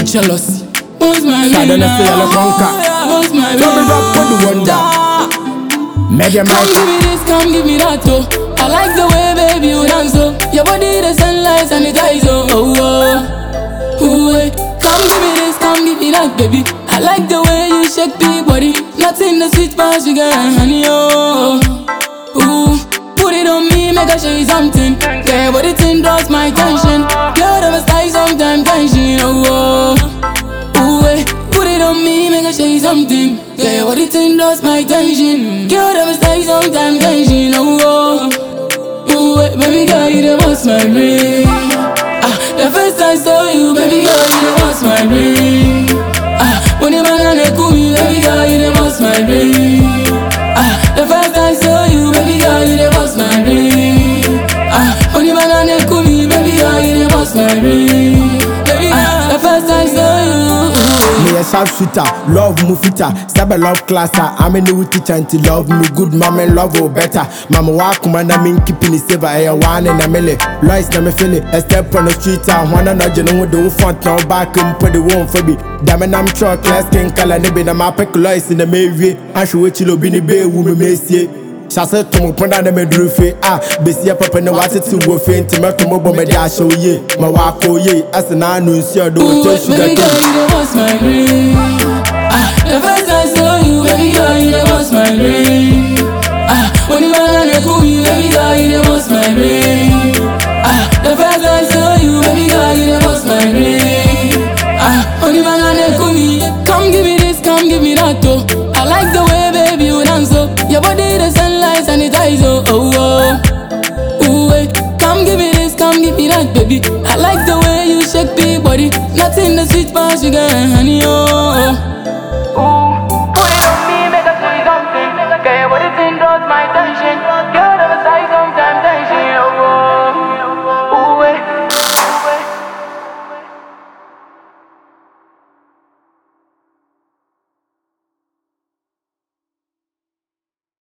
jealousy. What's my I don't say I conquer. What's my Tell me rock for the wonder. Media Come Mike. give me this, come give me that, oh. I like the way, baby, you dance, oh. Your body, the sunlight, sanitize, oh, oh, oh. Ooh, eh. Come give me this, come give me that, baby. I like the way you shake the body. Nothing the sweet but sugar and honey, oh. Ooh, put it on me, make I show you something. Yeah, but it draws my attention. Girl, I'm a style sometimes, tension, oh, oh. Ooh, eh. Put it on me, make I show you something. Yeah, what it draws my attention. Girl, I'm a style sometimes, tension, oh, oh. Ooh, eh. Baby girl, you the most my brain. The first time I saw you, baby girl, you the most my brain. When you man and cool me, baby girl, you the most my brain. The first time I saw you, baby girl, you the most my brain. When you man and cool me, baby girl, you the most my brain. Baby girl, the first time I saw you. Me a sharp shooter, love me fitter. Stab a love classer, I'm a new teacher and to love me good. Mama love you better. Mama walk man, I mean keeping it safe. I one and a milli. Lois na me feel it. A step on the street, I wanna know you know do front now back and put the one for me. Damn it, I'm truck, last skin color, they be the map Lois in the Mayvie. I should wait till be the bay woman may see. Shasa to mo pon na me drufe besi papa ne wate ti wo fe ntimato mo bo me da show ye ma wa ko ye asena no nsi odo to sugar baby girl, you the most my brain. The first time I saw you, baby girl, you the most my brain. When you man and cool me, baby girl, you the most my brain. The first time I saw you, baby girl, you the most my brain. When you man and cool me, come give me this, come give me that, oh. I like the way, baby, you dance, oh. Your body, the sunlight, sanitize, oh, oh, oh. Ooh, wait. Come give me this, come give me that, baby. I like the way you shake the body. Nothing the sweet but sugar and honey, oh.